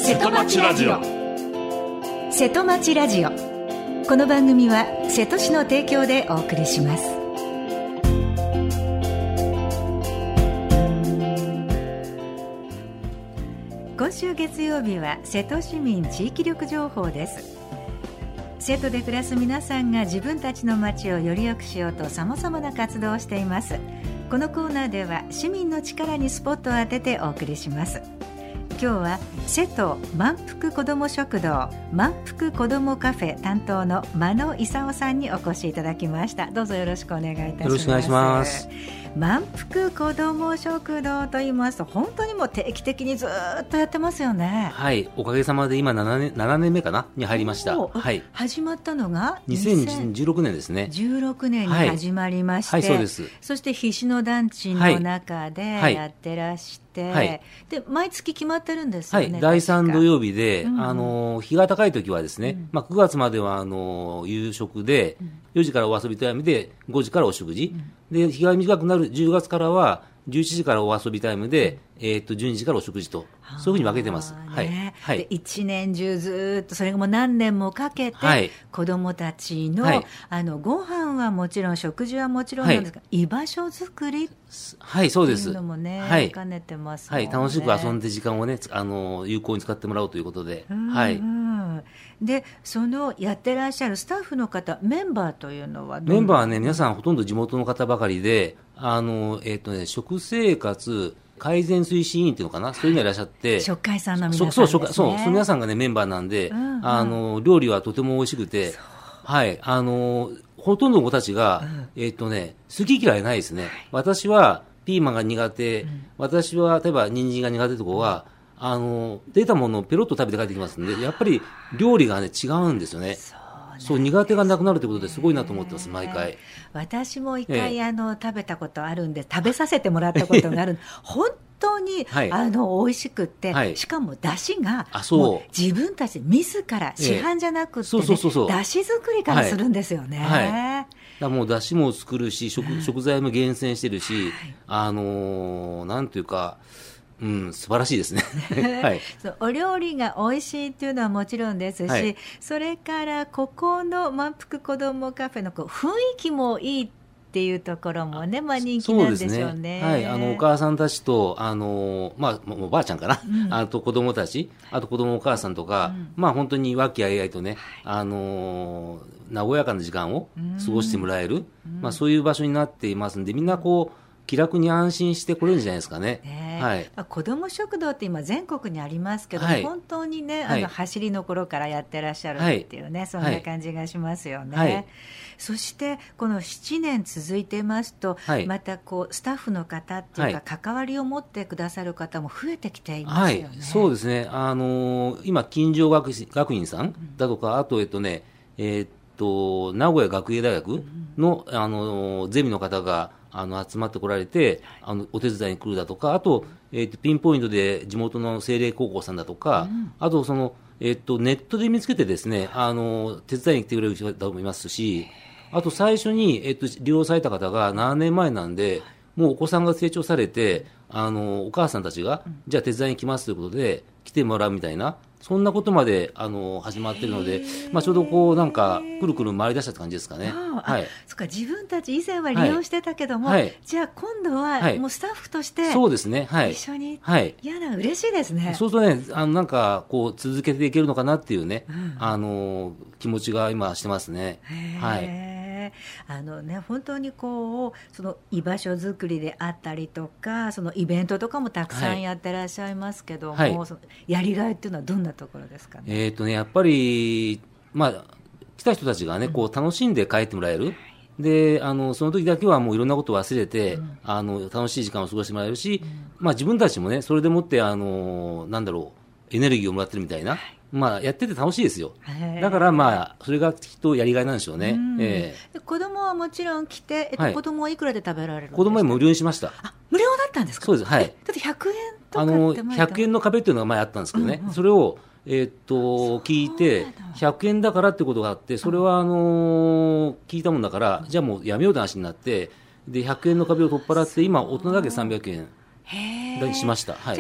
瀬戸町ラジオ。 瀬戸町ラジオ。この番組は瀬戸市の提供でお送りします。今週月曜日は瀬戸市民地域力情報です。瀬戸で暮らす皆さんが自分たちの街をより良くしようと様々な活動をしています。このコーナーでは市民の力にスポットを当ててお送りします。今日は瀬戸満腹子ども食堂満腹子どもカフェ担当の間野勲さんにお越しいただきました。どうぞよろしくお願いいたします。 よろしくお願いします。 満腹子ども食堂と言いますと本当にもう定期的にずっとやってますよね。 はい、おかげさまで今7年目かなに入りました。はい、 始まったのが 2016年ですね。 16年に始まりまして、 はい、そうです。 そして菱野団地の中でやってらして、 はい、 で毎月決まってるんですよね。 はい、第3土曜日で、日が高い時はですね、9月までは夕食で、4時からお遊びタイムで5時からお食事、で日が短くなる10月からは11時からお遊びタイムで、12時からお食事と、そういうふうに分けてます。はいはい、 で1年中ずっとそれがもう何年もかけて、はい、子どもたちの、はい、ご飯はもちろん食事はもちろんなんですが、はい、居場所づくりはい、そうです。 っていうのもね、 はい、 兼ねてますもんね。はい、楽しく遊んで時間をね、有効に使ってもらおうということで、はい。 で、そのやってらっしゃるスタッフの方、メンバーというのはメンバーはね、皆さんほとんど地元の方ばかりで、食生活改善推進委員っていうのかな、そういうのがいらっしゃって、 食会さんの皆さんですね。 そう、その皆さんがね、メンバーなんで、料理はとても美味しくて、はい、ほとんどの子たちが、好き嫌いないですね。私はピーマンが苦手、私は例えば人参が苦手とかは、出たものをペロッと食べて帰ってきますんで、やっぱり料理がね、違うんですよね。そう苦手がなくなるということですごいなと思ってます、毎回。 私も一回、食べたことあるんで、食べさせてもらったことがある本当に、はい、美味しくって、はい、しかも出汁がもう自分たち自ら市販じゃなくて、ね、出汁作りからするんですよね。 はいはい、だもう出汁も作るし、食材も厳選してるし、なんていうか、素晴らしいですね、はい、 そうお料理が美味しいっていうのはもちろんですし、はい、それからここの満腹子どもカフェの雰囲気もいいっていうところもね、人気なんでしょうね。 そうですね、はい、お母さんたちとおばあちゃんかな、あと子供たち、あと子供お母さんとか、本当に和気あいあいとね、和やかな時間を過ごしてもらえる、そういう場所になっていますんで、みんなこう気楽に安心してこれるんじゃないですかね。はい、 子ども食堂って今全国にありますけど、本当にね、走りの頃からやってらっしゃるっていうね、そんな感じがしますよね。そしてこの7年続いてますと、またこうスタッフの方っていうか、関わりを持ってくださる方も増えてきていますよね。 そうですね。今金城学院さんだとか、あと名古屋学芸大学の、ゼミの方が集まってこられて、お手伝いに来るだとか、あと、ピンポイントで地元の清麗高校さんだとか、あとネットで見つけてですね、手伝いに来てくれる人だと思いますし、あと最初に、利用された方が7年前なんで、もうお子さんが成長されて、お母さんたちが、じゃあ手伝いに来ますということで来てもらうみたいな、そんなことまで始まっているので、ちょうどこうなんかくるくる回り出したって感じですかね。 そっか、自分たち以前は利用してたけども、じゃあ今度はもうスタッフとしてそうですね、 一緒に、嬉しいですね。 そうするとね、なんかこう続けていけるのかなっていうね、気持ちが今してますね。 本当にこうその居場所づくりであったりとか、そのイベントとかもたくさんやってらっしゃいますけども、そのやりがいっていうのはどんなところですかね。 やっぱり来た人たちがね、こう楽しんで帰ってもらえる。で、その時だけはもういろんなことを忘れて、楽しい時間を過ごしてもらえるし、自分たちもね、それでもってエネルギーをもらってるみたいな。やってて楽しいですよ。だからそれがきっとやりがいなんでしょうね。 子供はもちろん来て、子供はいくらで食べられるんですか。 子供は無料にしました。 無料だったんですか。 そうです。はい。 だって100円とかって 100円の壁っていうのが前あったんですけどね、それを聞いて100円だからってことがあって、それは聞いたもんだから、じゃあもうやめようって話になって、で100円の壁を取っ払って、今大人だけ300円にしました。 じゃあもう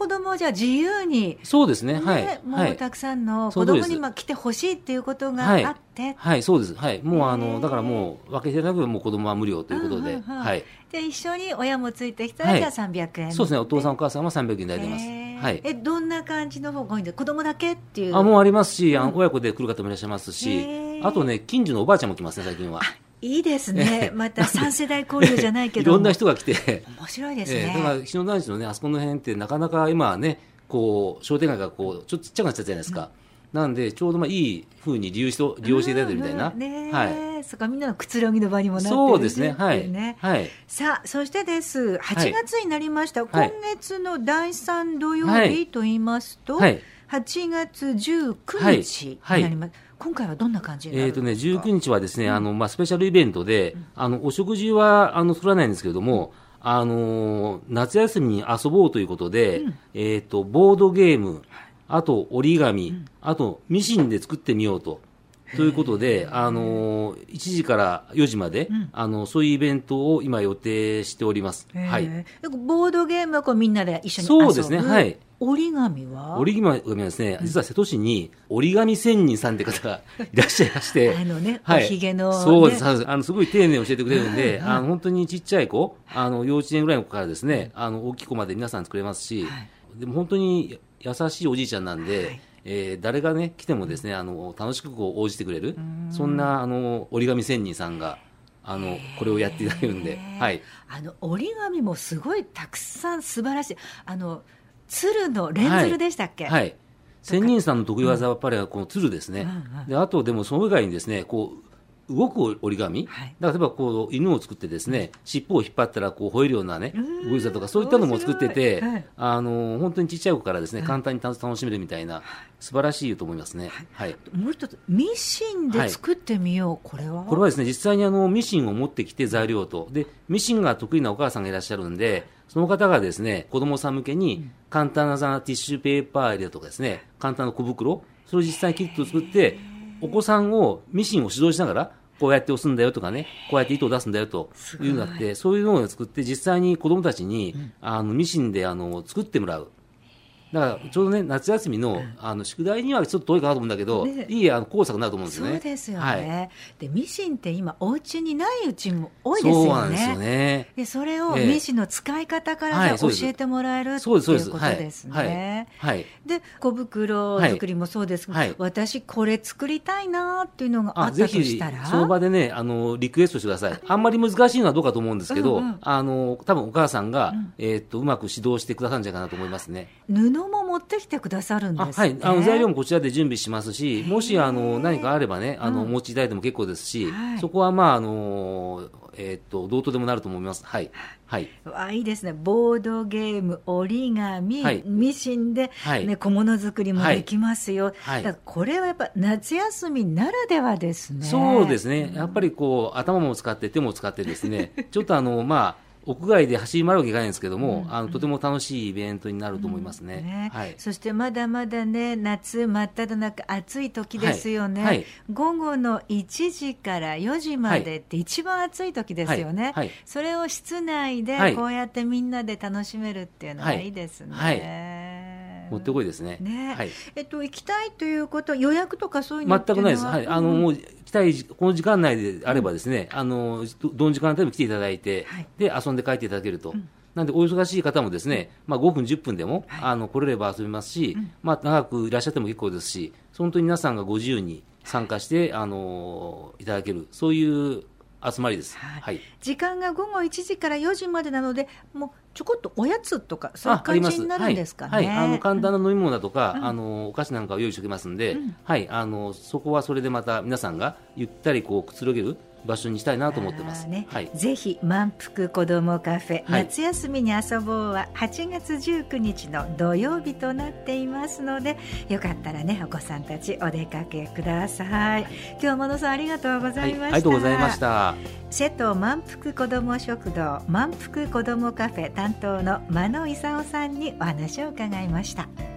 子供はじゃあ自由に、 そうですね、はい。 もうたくさんの子供に来てほしいっていうことがあって、 はい、そうです。はい。もうだからもう分けてなくもう子供は無料ということで、はい。 で一緒に親もついてきたらじゃあ300円。 そうですね。お父さんお母さんは300円いただいてます。はい。 どんな感じの方が多いんですか？子供だけっていう。 もうありますし、親子で来る方もいらっしゃいますし、あとね、近所のおばあちゃんも来ますね、最近は。 いいですね。また3世代交流じゃないけどいろんな人が来て。 面白いですね。 だから日野団地のね、あそこの辺ってなかなか今はね、こう商店街がこうちょっとちっちゃくなっちゃったじゃないですか。なんでちょうどいい風に利用していただいてるみたいな。 はい。そっか、みんなのくつろぎの場にもなってる。 そうですね。はい。 はい。さあ、そしてです。8月になりました。今月の第3土曜日と言いますと、8月19日になります。今回はどんな感じになるんですか ？19日はですね、スペシャルイベントで、お食事は作らないんですけれども、夏休みに遊ぼうということで、ボードゲーム、あと折り紙、あとミシンで作ってみようということで、1時から4時まで、そういうイベントを今予定しております。はい。 ボードゲームはこうみんなで一緒に遊ぶ。そうですね。はい。折り紙はですね、実は瀬戸市に折り紙仙人さんって方がいらっしゃいまして、 おひげの、 そうです。すごい丁寧に教えてくれるんで、本当にちっちゃい子、幼稚園ぐらいの子からですね、大きい子まで皆さん作れますし、でも本当に優しいおじいちゃんなんで、誰がね来てもですね、楽しくこう応じてくれる、そんな折り紙仙人さんがこれをやっていただけるんで、はい。 折り紙もすごいたくさん素晴らしい。鶴のレンズルでしたっけ？ はい。仙人さんの得意技はやっぱりこの鶴ですね。で、あとでもその以外にですね、こう動く折り紙、だから例えばこう犬を作ってですね、尻尾を引っ張ったらこう吠えるようなね動きだとか、そういったのも作ってて、本当にちっちゃい子からですね、簡単に楽しめるみたいな素晴らしいと思いますね。はい。 もう一つ、ミシンで作ってみよう。これはですね、実際にミシンを持ってきて材料とで、ミシンが得意なお母さんがいらっしゃるんで、その方がですね、子供さん向けに簡単なティッシュペーパー入れとかですね、簡単な小袋、それを実際にキットを作って、お子さんをミシンを指導しながら、こうやって押すんだよとかね、こうやって糸を出すんだよというのがあって、そういうのを作って、実際に子供たちに、ミシンで作ってもらう。だからちょうどね、夏休みの宿題にはちょっと遠いかなと思うんだけど、いい工作になると思うんですよね。 そうですよね。でミシンって今お家にないうちも多いですよね。 そうなんですよね。 でそれをミシンの使い方から教えてもらえるっていうことですね。で小袋作りもそうですけど、私これ作りたいなっていうのがあったとしたら、 ぜひその場でねリクエストしてください。あんまり難しいのはどうかと思うんですけど、多分お母さんがうまく指導してくださるんじゃないかなと思いますね。 布も持ってきてくださるんですね。 はい、材料もこちらで準備しますし、もし何かあればね、お持ちいただいても結構ですし、そこはどうとでもなると思います。はい。はい。 いいですね。ボードゲーム、折り紙、ミシンで、小物作りもできますよ。だからこれはやっぱ夏休みならではですね。 そうですね。やっぱりこう頭も使って手も使ってですね、ちょっと屋外で走り回るわけいかないんですけども、とても楽しいイベントになると思いますね。 そしてまだまだね、夏真っ只中暑い時ですよね。午後の1時から4時までって一番暑い時ですよね。それを室内でこうやってみんなで楽しめるっていうのはいいですね。 もってこいですね。 行きたいということ、予約とかそういうの全くないです。もう来たいこの時間内であればですね、どの時間でも来ていただいて、で遊んで帰っていただけると。なんでお忙しい方もですね、5分10分でも来れれば遊びますし、長くいらっしゃっても結構ですし、本当に皆さんがご自由に参加していただける、そういう集まりです。 時間が午後1時から4時までなので、もうちょこっとおやつとかそういう感じになるんですかね。 簡単な飲み物だとか、お菓子なんかを用意しておきますんで、そこはそれでまた皆さんがゆったりこうくつろげる場所にしたいなと思ってます。 ぜひ満腹子どもカフェ、夏休みに遊ぼうは8月19日の土曜日となっていますので、よかったらねお子さんたちお出かけください。今日は真野さんありがとうございました。 ありがとうございました。 瀬戸満腹子ども食堂満腹子どもカフェ担当の真野勲さんにお話を伺いました。